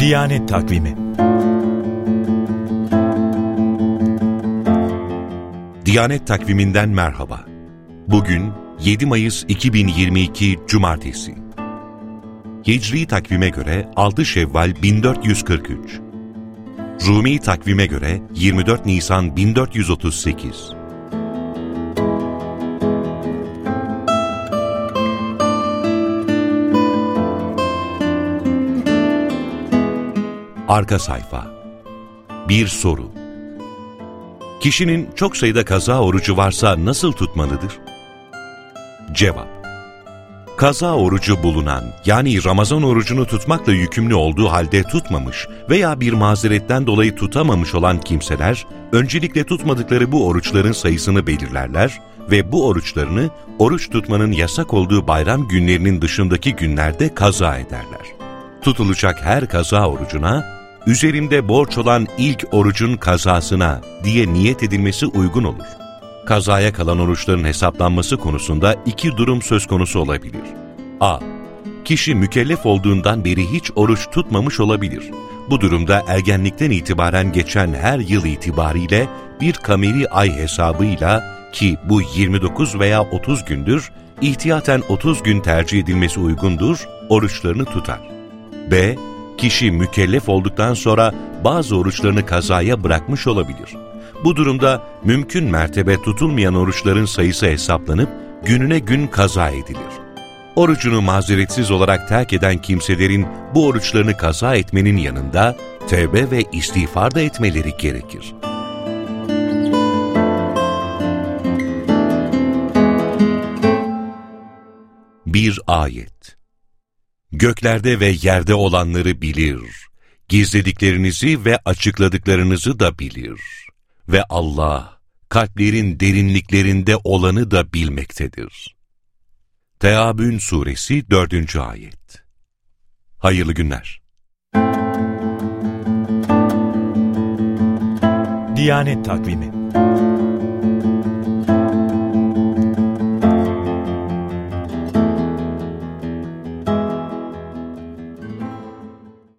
Diyanet Takvimi. Diyanet Takviminden merhaba. Bugün 7 Mayıs 2022 Cumartesi. Hicri takvime göre 6 Şevval 1443. Rumi takvime göre 24 Nisan 1438. Arka sayfa. Bir soru. Kişinin çok sayıda kaza orucu varsa nasıl tutmalıdır? Cevap. Kaza orucu bulunan, yani Ramazan orucunu tutmakla yükümlü olduğu halde tutmamış veya bir mazeretten dolayı tutamamış olan kimseler, öncelikle tutmadıkları bu oruçların sayısını belirlerler ve bu oruçlarını oruç tutmanın yasak olduğu bayram günlerinin dışındaki günlerde kaza ederler. Tutulacak her kaza orucuna, üzerimde borç olan ilk orucun kazasına diye niyet edilmesi uygun olur. Kazaya kalan oruçların hesaplanması konusunda iki durum söz konusu olabilir. A. Kişi mükellef olduğundan beri hiç oruç tutmamış olabilir. Bu durumda ergenlikten itibaren geçen her yıl itibariyle bir kameri ay hesabıyla, ki bu 29 veya 30 gündür, ihtiyaten 30 gün tercih edilmesi uygundur, oruçlarını tutar. B. Kişi mükellef olduktan sonra bazı oruçlarını kazaya bırakmış olabilir. Bu durumda mümkün mertebe tutulmayan oruçların sayısı hesaplanıp gününe gün kaza edilir. Orucunu mazeretsiz olarak terk eden kimselerin bu oruçlarını kaza etmenin yanında tevbe ve istiğfar da etmeleri gerekir. Bir ayet. Göklerde ve yerde olanları bilir, gizlediklerinizi ve açıkladıklarınızı da bilir. Ve Allah, kalplerin derinliklerinde olanı da bilmektedir. Teâbün Suresi 4. Ayet. Hayırlı günler. Diyanet Takvimi.